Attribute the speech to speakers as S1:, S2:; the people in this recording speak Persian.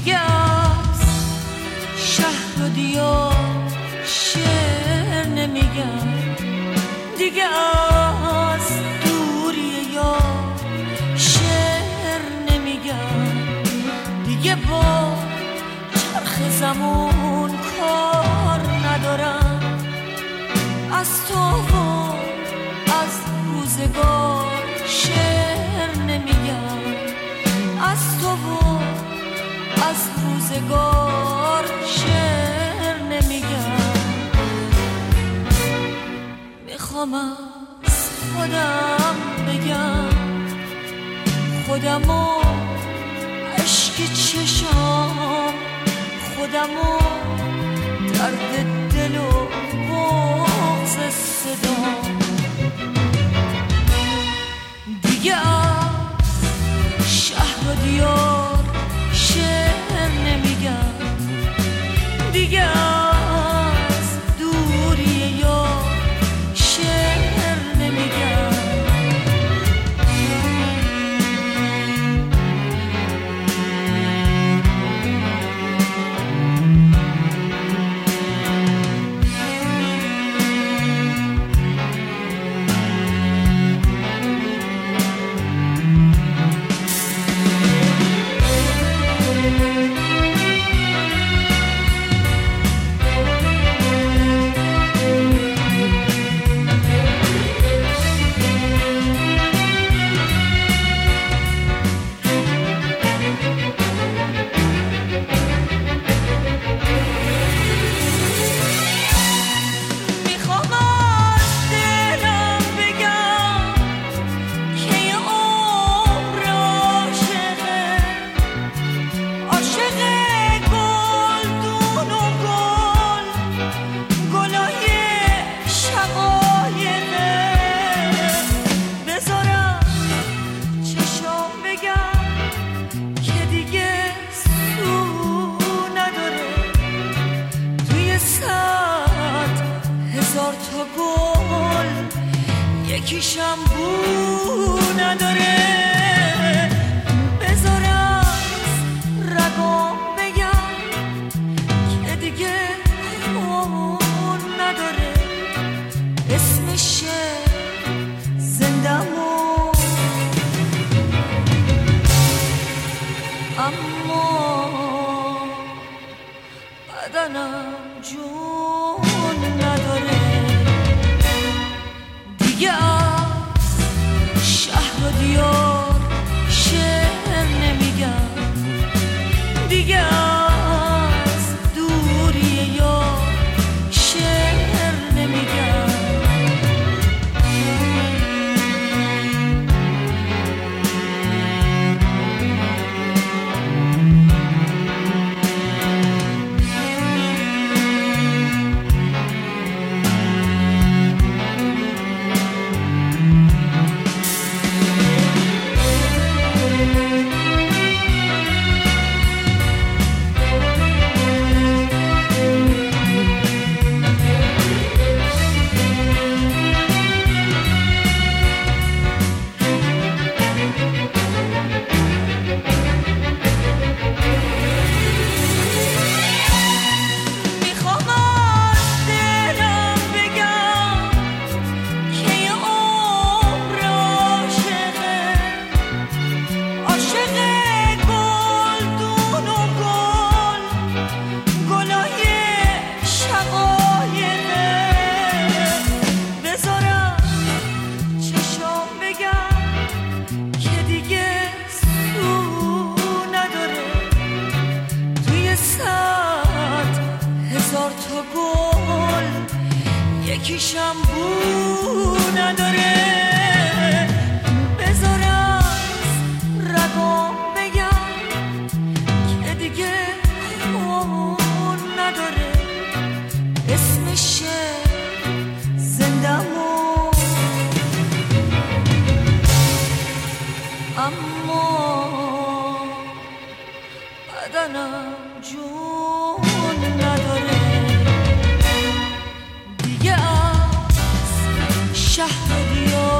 S1: دیگه از شهر و دیار شعر نمیگم، دیگه از دوری یار شعر نمیگم، دیگه با چرخ زمان کار ندارم، از تو و از روزگار شعر نمیگم، از تو و از روزگار شعر نمیگم. میخوام از خودم بگم، خودمو عشق چشام، خودمو درد دل و بغض صدام، دیگه از شهر و دیار شعر نمیگم، دیگه از دوری یار شعر نمیگم. یکیشم بو نداره، بذار از رگام بگم که دیگه خون نداره، اسمشه زندمون، اما بدنم جون نداره، دیگه از شهر و دیار شعر نمیگم، دیگه از دوری یار شعر نمیگم. یکیشم بو نداره، بذار از رگام بگم که دیگه خون نداره، اسمشه زندمون، اما بدنم جون نداره، دیگه از شهر دیار